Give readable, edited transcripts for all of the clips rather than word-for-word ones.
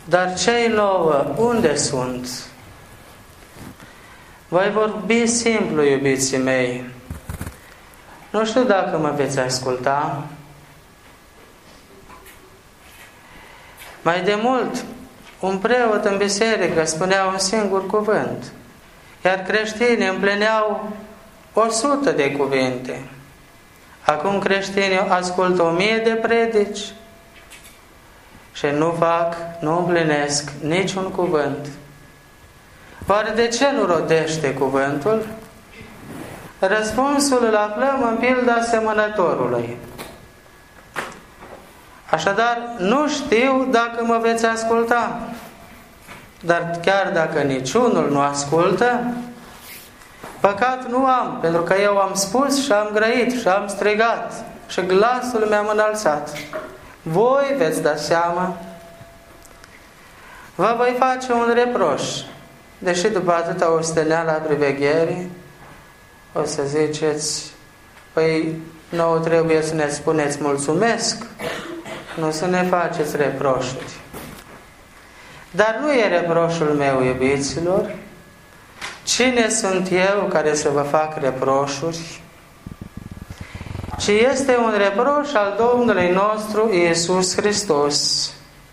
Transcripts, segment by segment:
Dar cei 9, unde sunt? Voi vorbi simplu, iubiții mei. Nu știu dacă mă veți asculta. Mai de mult, un preot în biserică spunea un singur cuvânt, iar creștinii împlineau 100 de cuvinte. Acum creștinii ascultă 1000 de predici și nu împlinesc niciun cuvânt. Oare de ce nu rodește cuvântul? Răspunsul îl aflăm în pilda semănătorului. Așadar, nu știu dacă mă veți asculta, dar chiar dacă niciunul nu ascultă, păcat nu am, pentru că eu am spus și am grăit și am strigat și glasul mi-am înălțat. Voi veți da seama. Vă voi face un reproș, deși după atâta osteneală a privegherii, o să ziceți, păi nouă trebuie să ne spuneți mulțumesc, nu să ne faceți reproșuri. Dar nu e reproșul meu, iubiților. Cine sunt eu care să vă fac reproșuri? Ci este un reproș al Domnului nostru Iisus Hristos.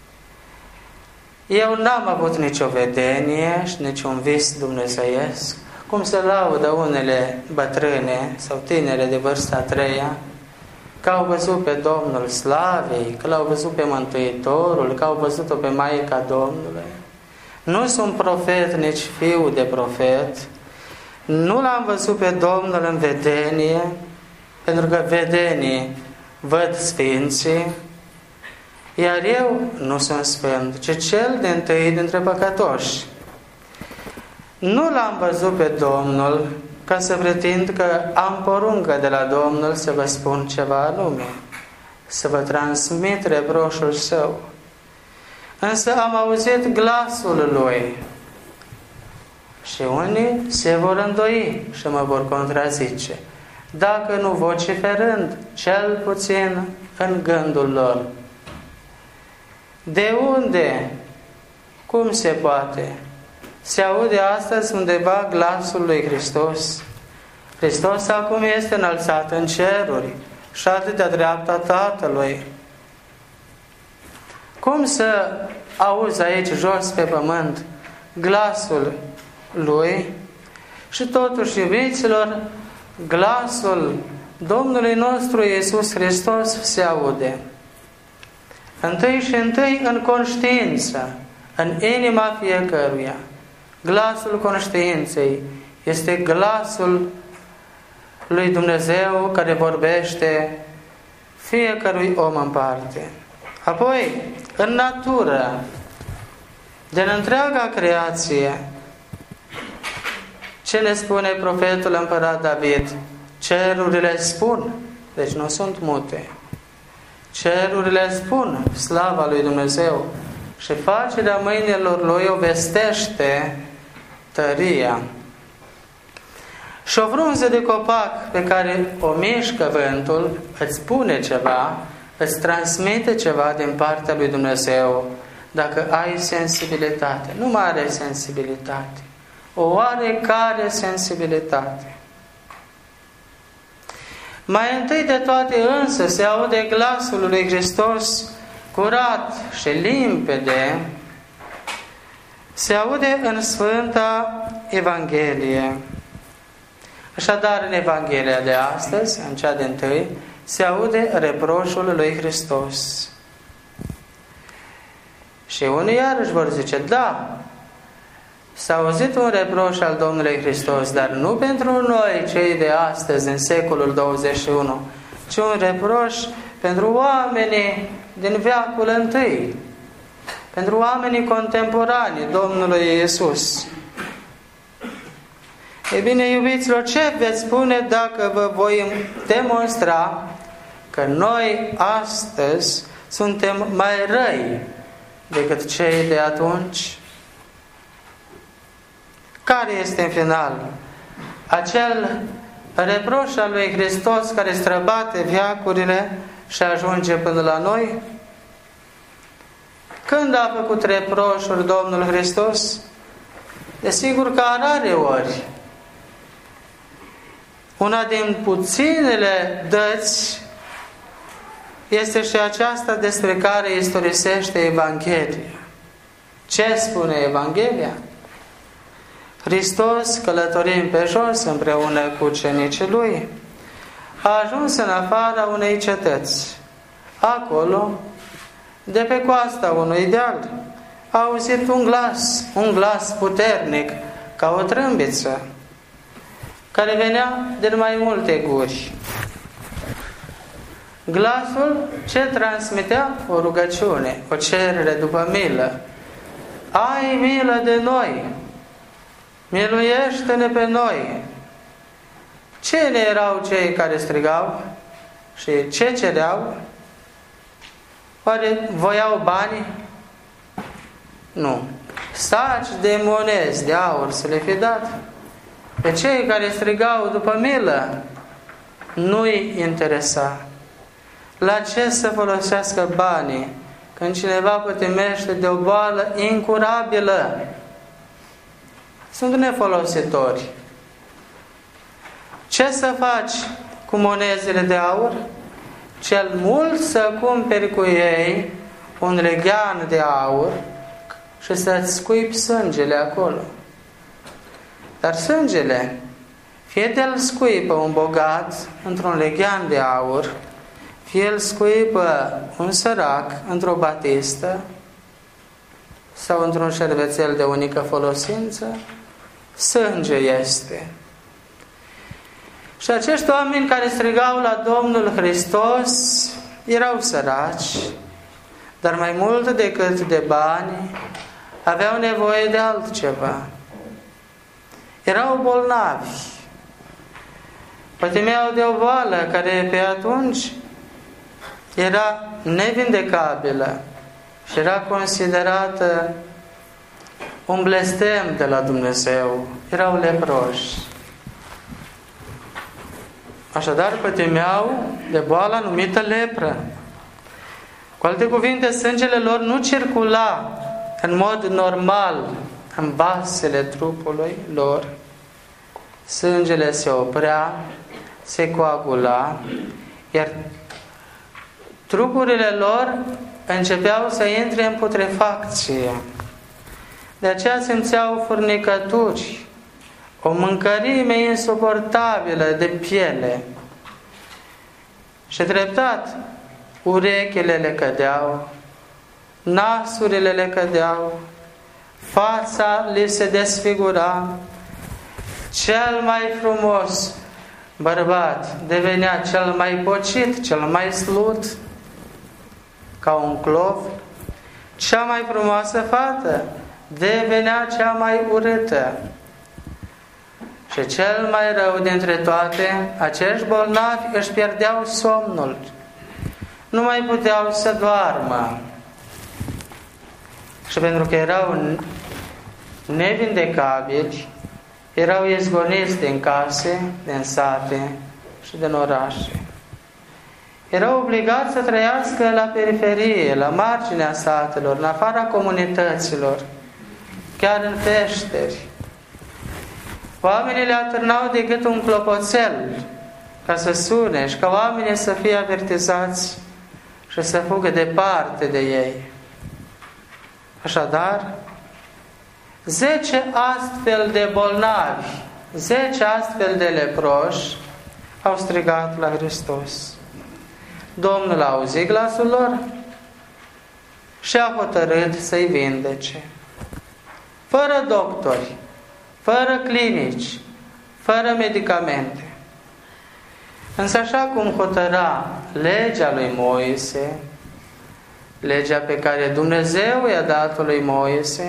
Eu n-am avut nicio vedenie și niciun vis dumnezeiesc, cum se laudă unele bătrâne sau tinere de vârsta a treia, că au văzut pe Domnul Slavei, că l-au văzut pe Mântuitorul, că au văzut-o pe Maica Domnului. Nu sunt profet, nici fiu de profet. Nu l-am văzut pe Domnul în vedenie, pentru că vedenii văd sfinții, iar eu nu sunt sfânt, ci cel dintâi dintre păcătoși. Nu l-am văzut pe Domnul ca să pretind că am poruncă de la Domnul să vă spun ceva anume, să vă transmit reproșul Său. Însă am auzit glasul Lui și unii se vor îndoi și mă vor contrazice, dacă nu vociferând, cel puțin în gândul lor. De unde? Cum se poate? Se aude astăzi undeva glasul lui Hristos. Hristos acum este înălțat în ceruri și atât de dreapta Tatălui. Cum să auzi aici jos pe pământ glasul Lui și totuși, iubiților, glasul Domnului nostru Iisus Hristos se aude. Întâi și întâi în conștiință, în inima fiecăruia. Glasul conștiinței este glasul lui Dumnezeu care vorbește fiecărui om în parte. Apoi, în natură, din întreaga creație, ce ne spune profetul împărat David? Cerurile spun, deci nu sunt mute. Cerurile spun slava lui Dumnezeu și facerea mâinilor Lui o vestește tăria. Și o frunză de copac pe care o mișcă vântul îți spune ceva, îți transmite ceva din partea lui Dumnezeu, dacă ai sensibilitate. Nu mare sensibilitate, o oarecare sensibilitate. Mai întâi de toate însă se aude glasul lui Hristos curat și limpede, se aude în Sfânta Evanghelie. Așadar, în Evanghelia de astăzi, în cea dintâi, se aude reproșul lui Hristos. Și unii iarăși vor zice, da, s-a auzit un reproș al Domnului Hristos, dar nu pentru noi, cei de astăzi, în secolul 21, ci un reproș pentru oamenii din veacul întâi, pentru oamenii contemporani Domnului Iisus. Ei bine, iubiților, ce veți spune dacă vă voi demonstra că noi astăzi suntem mai răi decât cei de atunci? Care este în final acel reproș al lui Hristos care străbate veacurile și ajunge până la noi? Că Când a făcut reproșuri Domnul Hristos? Desigur că a rare ori. Una din puținele dăți este și aceasta despre care istorisește Evanghelia. Ce spune Evanghelia? Hristos, călătorind pe jos împreună cu ucenicii Lui, a ajuns în afara unei cetăți. Acolo, de pe coasta unui deal, a auzit un glas puternic, ca o trâmbiță, care venea din mai multe guri. Glasul ce transmitea? O rugăciune, o cerere după milă. Ai milă de noi! Miluiește-ne pe noi! Cine erau cei care strigau? Și ce cereau? Oare voiau bani? Nu. Saci de monezi, de aur să le fi dat. Pe cei care strigau după milă nu-i interesa. La ce să folosească banii când cineva pătimește de o boală incurabilă? Sunt nefolositori. Ce să faci cu monezile de aur? Cel mult să cumperi cu ei un leghean de aur și să-ți scuipi sângele acolo. Dar sângele, fie de-l scuipă un bogat într-un leghean de aur, fie îl scuipă un sărac într-o batistă sau într-un șervețel de unică folosință, sânge este. Și acești oameni care strigau la Domnul Hristos erau săraci, dar mai mult decât de bani, aveau nevoie de altceva. Erau bolnavi, pătimeau de o boală care pe atunci era nevindecabilă și era considerată un blestem de la Dumnezeu. Erau leproși. Așadar, pătimeau de boala numită lepră. Cu alte cuvinte, sângele lor nu circula în mod normal în vasele trupului lor. Sângele se oprea, se coagula, iar trupurile lor începeau să intre în putrefacție. De aceea simțeau furnicături, o mâncărime insuportabilă de piele. Și treptat, urechile le cădeau, nasurile le cădeau, fața li se desfigura. Cel mai frumos bărbat devenea cel mai pocit, cel mai slut, ca un clov. Cea mai frumoasă fată devenea cea mai urâtă. Și cel mai rău dintre toate, acești bolnavi își pierdeau somnul. Nu mai puteau să doarmă. Și pentru că erau nevindecabili, erau izgoniți din case, din sate și din orașe. Erau obligați să trăiască la periferie, la marginea satelor, în afara comunităților, chiar în peșteri. Oamenii le atârnau de gât un clopoțel ca să sune și ca oamenii să fie avertizați și să fugă departe de ei. Așadar, 10 astfel de bolnavi, 10 astfel de leproși au strigat la Hristos. Domnul a auzit glasul lor și a hotărât să-i vindece. Fără doctori, fără clinici, fără medicamente. Însă așa cum hotăra legea lui Moise, legea pe care Dumnezeu i-a dat-o lui Moise,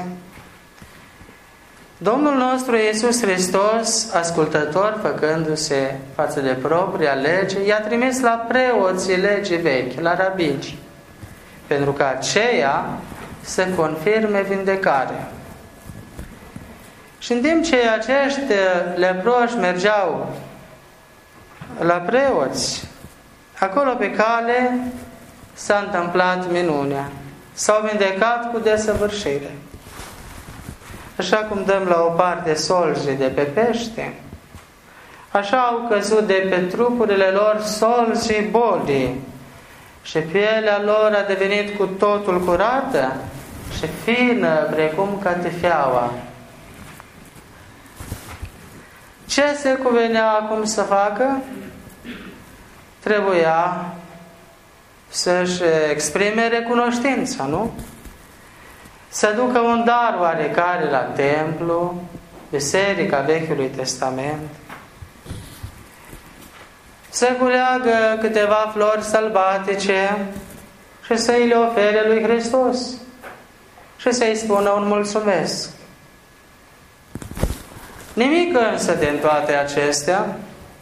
Domnul nostru Iisus Hristos, ascultător făcându-se față de propria lege, i-a trimis la preoții legii vechi, la rabini, pentru ca aceia să confirme vindecarea. Și în timp ce acești leproși mergeau la preoți, acolo pe cale s-a întâmplat minunea. s-au vindecat cu desăvârșire. Așa cum dăm la o parte solji de pe pește, așa au căzut de pe trupurile lor solji bolii și pielea lor a devenit cu totul curată și fină precum catifeaua. Ce se cuvenea acum să facă? Trebuia să-și exprime recunoștința, nu? Să ducă un dar oarecare la templu, biserica Vechiului Testament, să culeagă câteva flori sălbatice și să îi le ofere lui Hristos și să-i spună un mulțumesc. Nimic însă din toate acestea.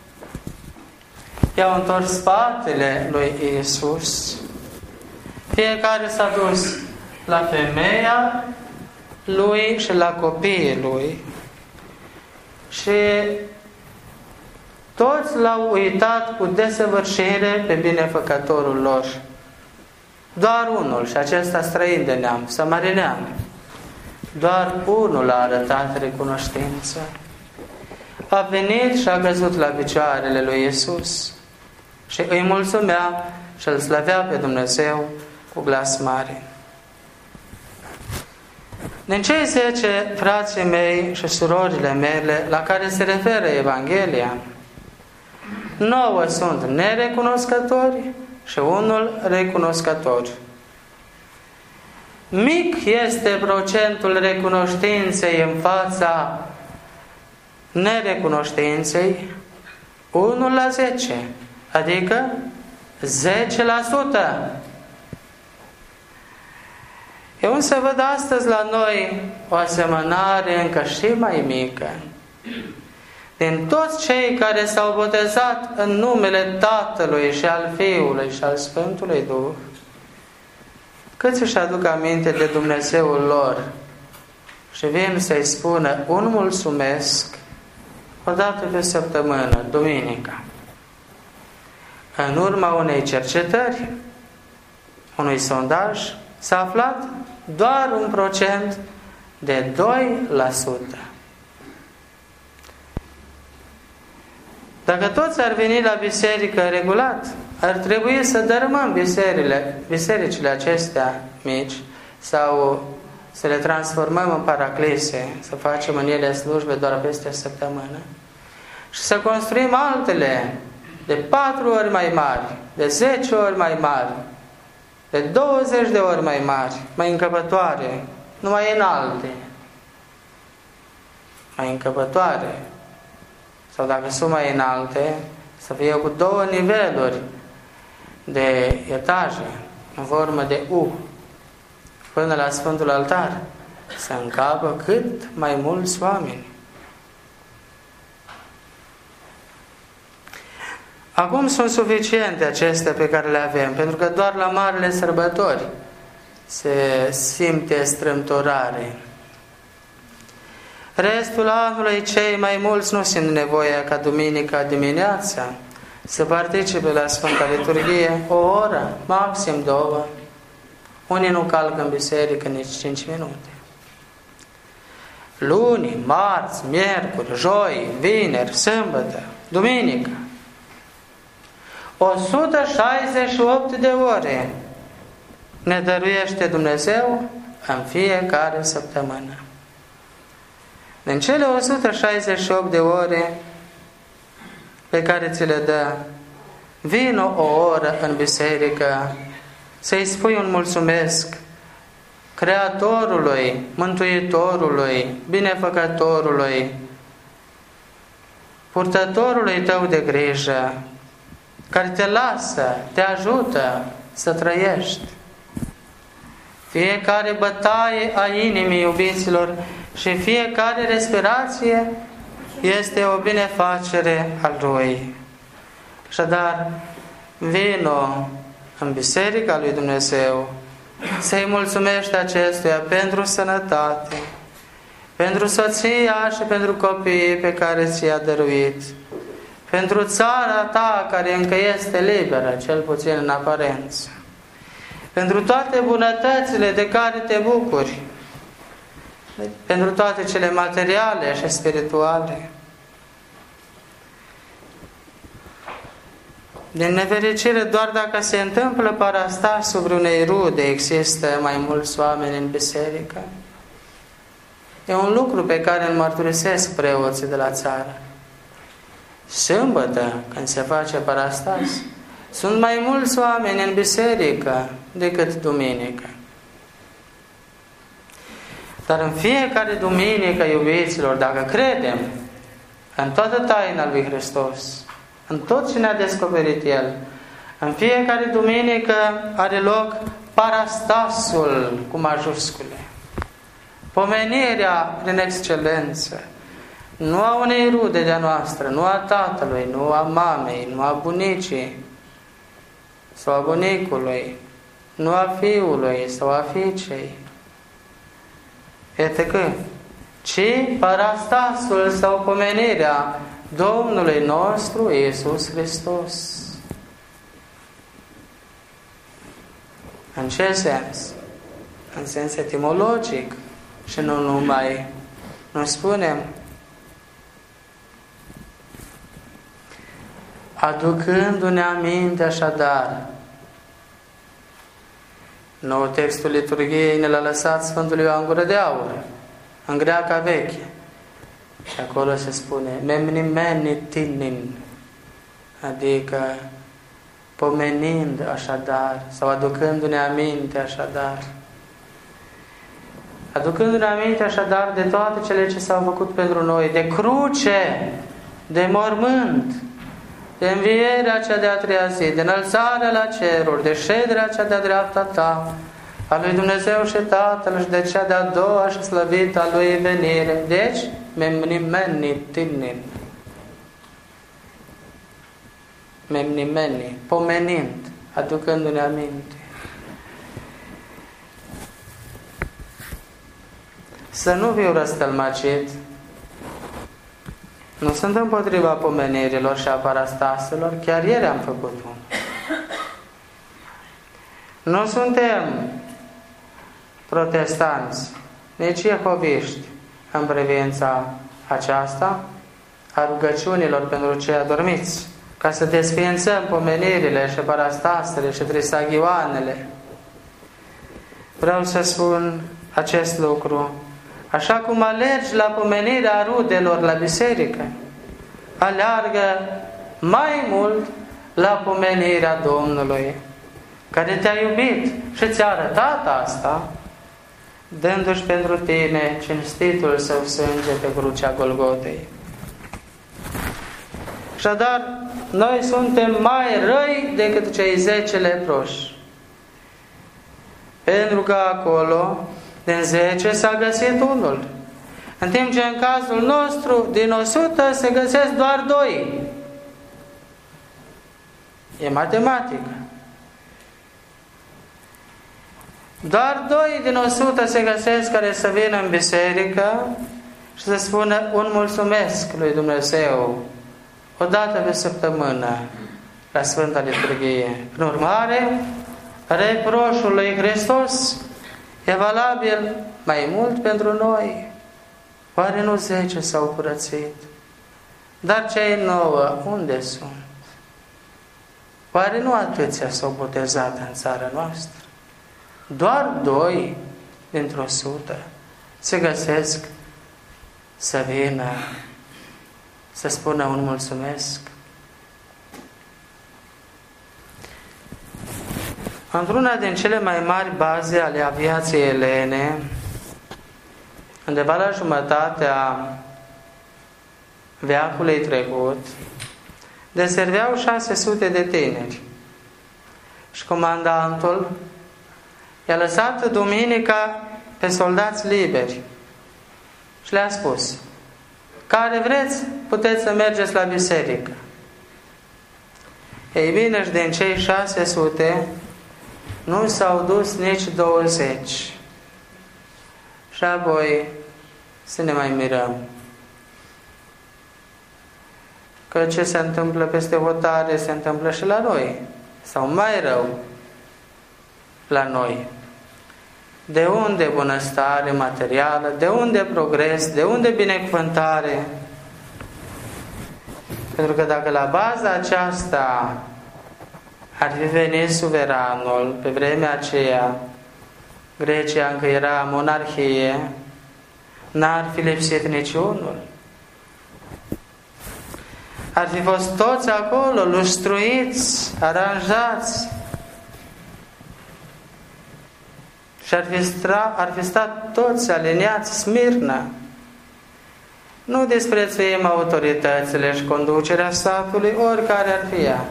I-au întors spatele lui Iisus. Fiecare s-a dus la femeia lui și la copiii lui și toți l-au uitat cu desăvârșire pe binefăcătorul lor. Doar unul, și acesta străin de neam, samarinean, doar unul a arătat recunoștință. A venit și a căzut la picioarele lui Iisus și îi mulțumea și îl slăvea pe Dumnezeu cu glas mare. Din cei 10 frații mei și surorile mele la care se referă Evanghelia, 9 sunt nerecunoscători și unul recunoscător. Mic este procentul recunoștinței în fața nerecunoștinței, 1 la 10, adică 10%. Eu însă văd astăzi la noi o asemănare încă și mai mică. Din toți cei care s-au botezat în numele Tatălui și al Fiului și al Sfântului Duh, câți își aduc aminte de Dumnezeul lor și vin să-i spună un mulțumesc o dată pe săptămână, duminica. În urma unei cercetări, unui sondaj, s-a aflat doar 1% de 2%. Dacă toți ar veni la biserică regulat, ar trebui să dărâmăm bisericile acestea mici sau să le transformăm în paraclise, să facem în ele slujbe doar peste săptămână și să construim altele de 4 ori mai mari, de 10 ori mai mari, de 20 de ori mai mari, mai încăpătoare, numai înalte, mai încăpătoare, sau dacă sunt mai înalte, să fie cu 2 niveluri de etaje, în formă de U, până la Sfântul Altar, să încapă cât mai mulți oameni. Acum sunt suficiente acestea pe care le avem, pentru că doar la marile sărbători se simte strâmtorare. Restul anului, cei mai mulți nu simt nevoia ca duminica dimineața să participe la Sfânta Liturghie o oră, maxim 2. Unii nu calcă în biserică nici 5 minute. Luni, marți, miercuri, joi, vineri, sâmbătă, duminică, 168 de ore ne dăruiește Dumnezeu în fiecare săptămână. Din cele 168 de ore pe care ți le dă, vino o oră în biserică să-i spui un mulțumesc Creatorului, Mântuitorului, Binefăcătorului, purtătorului tău de grijă, care te lasă, te ajută să trăiești. Fiecare bătaie a inimii, iubiților, și fiecare respirație este o binefacere a Lui. Așadar, vino în Biserica lui Dumnezeu să-i mulțumești acestuia pentru sănătate, pentru soția și pentru copiii pe care ți-i-a dăruit, pentru țara ta care încă este liberă, cel puțin în aparență, pentru toate bunătățile de care te bucuri, pentru toate cele materiale și spirituale. Din nefericire, doar dacă se întâmplă parastasul vreunei rude, există mai mulți oameni în biserică. E un lucru pe care îl mărturisesc preoții de la țară. Sâmbătă, când se face parastas, sunt mai mulți oameni în biserică decât duminică. Dar în fiecare duminică, iubiților, dacă credem în toată taina lui Hristos, în tot ce ne-a descoperit El, în fiecare duminică are loc parastasul cu majuscule. Pomenirea prin excelență, nu a unei rude de-a noastră, nu a tatălui, nu a mamei, nu a bunicii sau a bunicului, nu a fiului sau a fiicei, etc., ci parastasul sau pomenirea Domnului nostru Iisus Hristos. În ce sens? În sens etimologic și nu numai. Noi spunem aducându-ne aminte așadar. Nou textul liturgiei ne l-a lăsat Sfântul Ioan Gură de Aur, în greaca veche. Și acolo se spune memnimeni tinin, adică pomenind așadar, sau aducându-ne aminte așadar. Aducându-ne aminte așadar de toate cele ce s-au făcut pentru noi, de cruce, de mormânt, de învierea cea de-a treia zi, de înălțarea la ceruri, de șederea cea de-a dreapta ta, a lui Dumnezeu și Tatăl și de cea de-a doua și slăvită a lui venire. Deci, memnimeni tinin. Memnimeni, pomenind, aducându-ne aminte. Să nu fiu răstălmăcit. Nu sunt împotriva pomenirilor și a parastaselor, chiar ieri am făcut unul. Nu suntem protestanți, nici jehoviști în privința aceasta a rugăciunilor pentru cei adormiți, ca să desființăm pomenirile și parastasele și trisaghioanele. Vreau să spun acest lucru. Așa cum alergi la pomenirea rudelor la biserică, aleargă mai mult la pomenirea Domnului, care te-a iubit și ți-a arătat asta, dându-și pentru tine cinstitul său sânge pe crucea Golgotei. Așadar, noi suntem mai răi decât cei 10 leproși, pentru că acolo din 10 s-a găsit unul. În timp ce în cazul nostru, din 100 se găsesc doar 2. E matematică. Doar 2 din 100 se găsesc care să vină în biserică și să spună un mulțumesc lui Dumnezeu o dată pe săptămână la Sfânta Liturghie. În urmare, reproșul lui Hristos e valabil mai mult pentru noi. Oare nu 10 s-au curățit? Dar cei 9 unde sunt? Oare nu atâția s-au botezat în țara noastră? Doar 2 dintr-o 100 se găsesc să vină să spună un mulțumesc. Într-una din cele mai mari baze ale aviației elene, undeva la jumătatea veacului trecut, deserveau 600 de tineri. Și comandantul i-a lăsat duminica pe soldați liberi și le-a spus: care vreți, puteți să mergeți la biserică. Ei bine, și din cei 600 nu s-au dus nici 20. Și apoi să ne mai mirăm. Că ce se întâmplă peste hotare se întâmplă și la noi. Sau mai rău. la noi? De unde bunăstare materială? De unde progres? De unde binecuvântare? Pentru că dacă la baza aceasta ar fi venit suveranul, pe vremea aceea, Grecia încă era monarhie, n-ar fi lipsit niciunul. Ar fi fost toți acolo, lustruiți, aranjați. Și ar fi stat toți aliniați, smirnă. Nu disprețuim autoritățile și conducerea statului, oricare ar fi ea.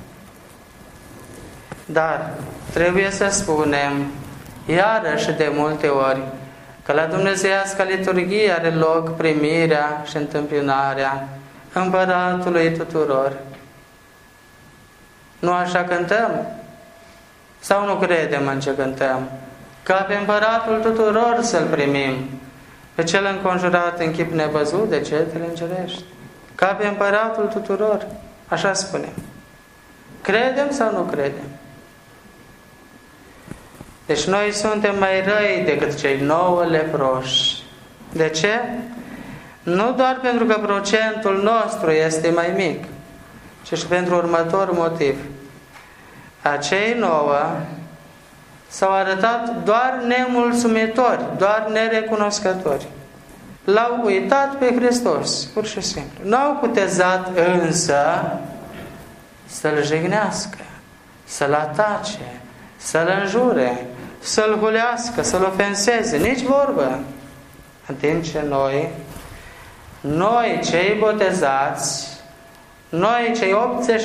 Dar trebuie să spunem, iarăși de multe ori, că la dumnezeiasca liturghie are loc primirea și întâmpinarea Împăratului tuturor. Nu așa cântăm? Sau nu credem în ce cântăm? Ca pe Împăratul tuturor să-L primim, pe Cel înconjurat în chip nevăzut de cetele îngerești. Ca pe Împăratul tuturor, așa spunem. Credem sau nu credem? Deci noi suntem mai răi decât cei 9 leproși. De ce? Nu doar pentru că procentul nostru este mai mic, ci și pentru următorul motiv. Acei 9 s-au arătat doar nemulțumitori, doar nerecunoscători. L-au uitat pe Hristos, pur și simplu. N-au cutezat însă să-L jignească, să-L atace, să-L înjure, să-L hulească, să-L ofenseze, nici vorbă. În timp ce noi cei botezați, noi cei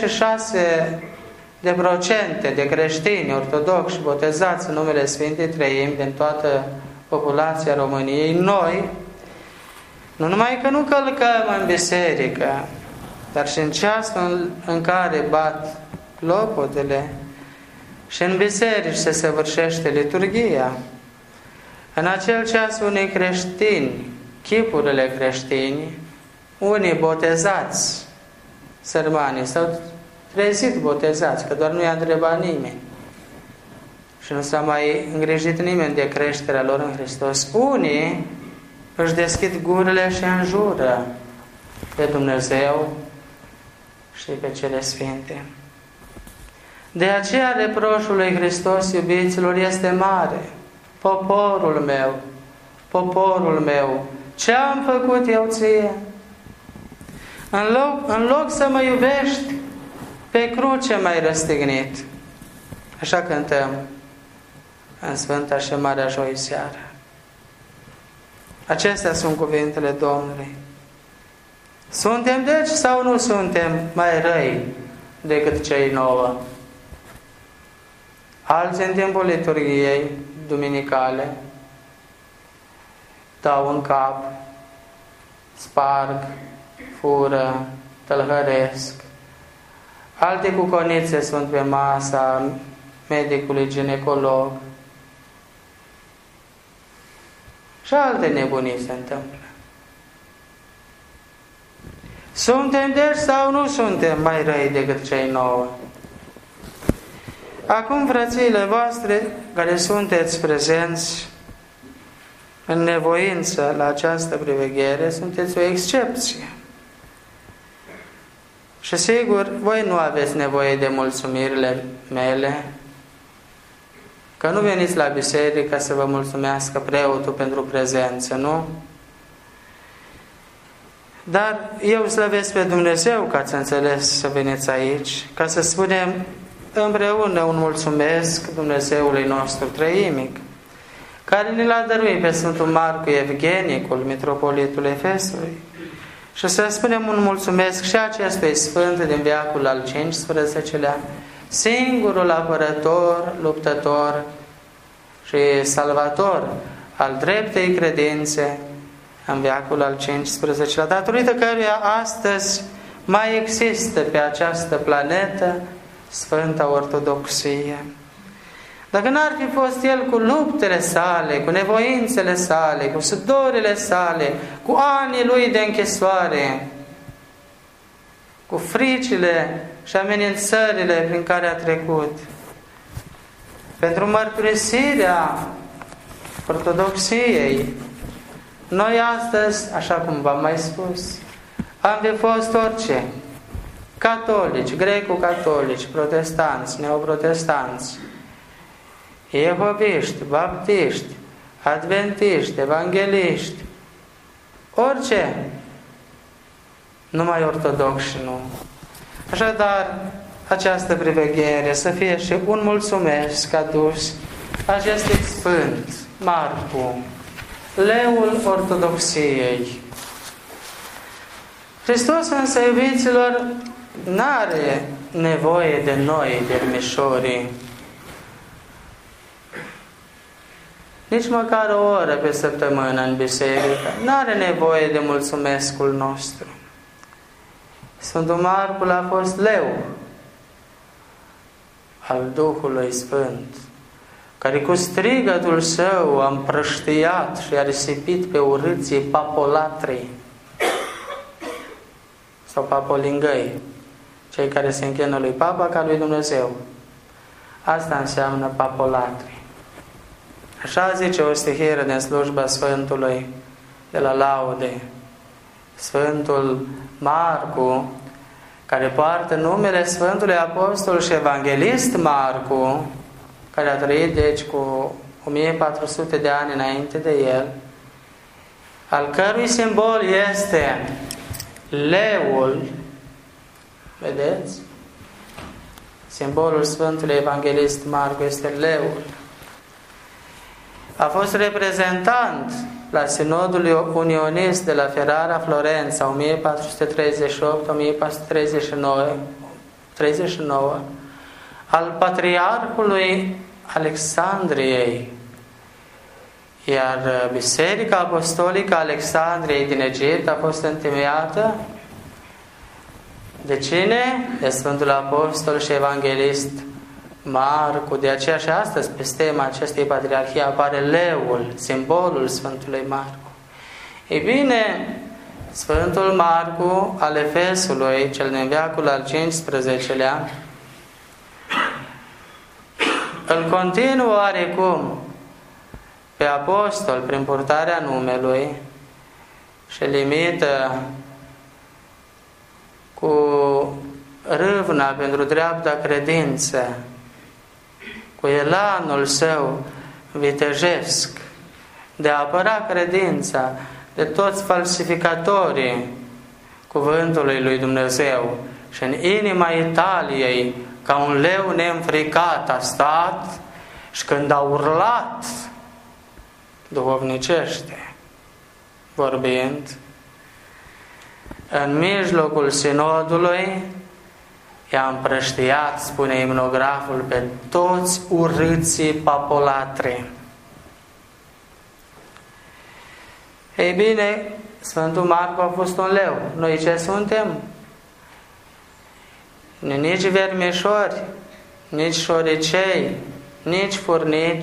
86% de creștini ortodoxi botezați în numele Sfintei Treimi din toată populația României, noi, nu numai că nu călcăm în biserică, dar și în ceasul în care bat lopotele, și în biserici se săvârșește liturghia, în acel ceas unii creștini, chipurile creștini, unii botezați, sărmanii, s-au trezit botezați, că doar nu i-a întrebat nimeni. Și nu s-a mai îngrijit nimeni de creșterea lor în Hristos. Unii își deschid gurile și înjură pe Dumnezeu și pe cele sfinte. De aceea reproșul lui Hristos, iubiților, este mare. Poporul meu, ce am făcut eu ție? În loc să mă iubești, pe cruce m-ai răstignit. Așa cântăm în Sfânta și Marea Joi seara. Acestea sunt cuvintele Domnului. Suntem deci sau nu suntem mai răi decât cei 9? Alții în timpul liturghiei duminicale dau în cap, sparg, fură, tălhăresc. Alte cu conițe sunt pe masa medicului ginecolog. Și alte nebunii se întâmplă. Suntem deci sau nu suntem mai răi decât cei 9? Acum, frățiile voastre, care sunteți prezenți în nevoință la această priveghere, sunteți o excepție. Și sigur, voi nu aveți nevoie de mulțumirile mele, că nu veniți la biserică să vă mulțumească preotul pentru prezență, nu? Dar eu slăvesc pe Dumnezeu că ați înțeles să veniți aici, ca să spunem împreună un mulțumesc Dumnezeului nostru treimic, care ne l-a dăruit pe Sfântul Marcu Evgenicul, mitropolitul Efesului, și să spunem un mulțumesc și acestui Sfânt din veacul al XV-lea, singurul apărător, luptător și salvator al dreptei credințe în veacul al XV-lea, datorită căruia astăzi mai există pe această planetă Sfânta Ortodoxie. Dacă n-ar fi fost el cu luptele sale, cu nevoințele sale, cu sudorile sale, cu anii lui de închisoare, cu fricile și amenințările prin care a trecut, pentru mărturisirea ortodoxiei. Noi astăzi, așa cum v-am mai spus, am fi fost orice. Catolici, greco-catolici, protestanți, neoprotestanți, iehoviști, baptiști, adventiști, evangeliști, orice, numai ortodoxi nu. Așadar, această priveghere să fie și un mulțumesc adus acestui sfânt, Marcu, leul ortodoxiei. Hristos însă, iubiților, n-are nevoie de noi, viermișorii. Nici măcar o oră pe săptămână în biserică. N-are nevoie de mulțumescul nostru. Sfântul Marcul a fost leu al Duhului Sfânt, care cu strigătul său a împrăștiat și a risipit pe urâții papolatrii sau papolingăi, cei care se închină lui Papa ca lui Dumnezeu. Asta înseamnă papolatrii. Așa zice o stihire din slujba Sfântului de la Laude. Sfântul Marcu, care poartă numele Sfântului Apostol și Evanghelist Marcu, care a trăit deci cu 1400 de ani înainte de el, al cărui simbol este leul, vedeți? Simbolul Sfântului Evanghelist Marcu este leul. A fost reprezentant la Sinodul Unionist de la Ferrara, Florența, 1438-1439, al Patriarhului Alexandriei. Iar Biserica Apostolică Alexandriei din Egipt a fost întemeiată de cine? De Sfântul Apostol și Evanghelist Marcu. De aceea și astăzi pe stema acestei patriarhii apare leul, simbolul Sfântului Marcu. Ei bine, Sfântul Marcu al Efesului, cel din veacul al XV-lea, îl continuă oarecum pe apostol prin purtarea numelui și limită cu râvna pentru dreapta credință, cu elanul său vitejesc de a apăra credința de toți falsificatorii cuvântului lui Dumnezeu. Și în inima Italiei, ca un leu neînfricat, a stat și când a urlat duhovnicește vorbind, în mijlocul sinodului i-a împrăștiat, spune imnograful, pe toți urâții papolatri. Ei bine, Sfântul Marcu a fost un leu. Noi ce suntem? Nici vermișori, nici șoricei, nici furnici.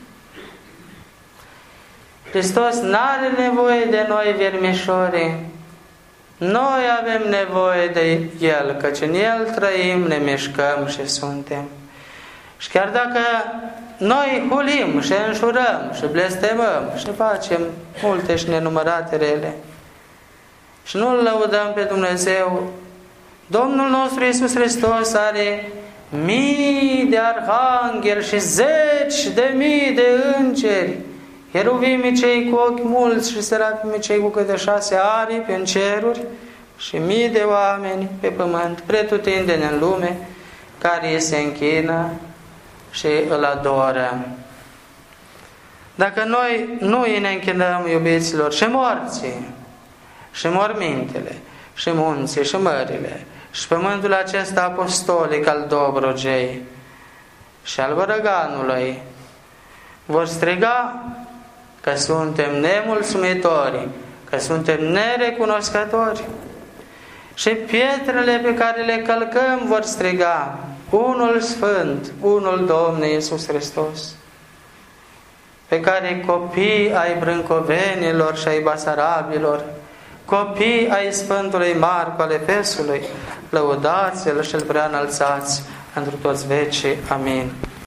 Hristos n-are nevoie de noi, vermișorii. Noi avem nevoie de El, căci în El trăim, ne mișcăm și suntem. Și chiar dacă noi hulim și înșurăm și blestemăm și facem multe și nenumărate rele și nu-L lăudăm pe Dumnezeu, Domnul nostru Iisus Hristos are mii de arhangheli și zeci de mii de îngeri, cheruvimii cei cu ochi mulți și serafimii cei cu câte 6 aripi în ceruri și mii de oameni pe pământ, pretutindeni în lume, care îi se închină și îl adoră. Dacă noi nu îi ne închinăm, iubiților, și morții, și mormintele, și munții, și mările, și pământul acesta apostolic al Dobrogei și al Bărăganului, vor striga că suntem nemulțumitori, că suntem nerecunoscători. Și pietrele pe care le călcăm vor striga: unul Sfânt, unul Domn Iisus Hristos. Pe care copii ai brâncovenilor și ai basarabilor, copii ai Sfântului Marcu al Efesului, lăudați-l și-l prea înălțați întru toți vecii. Amin.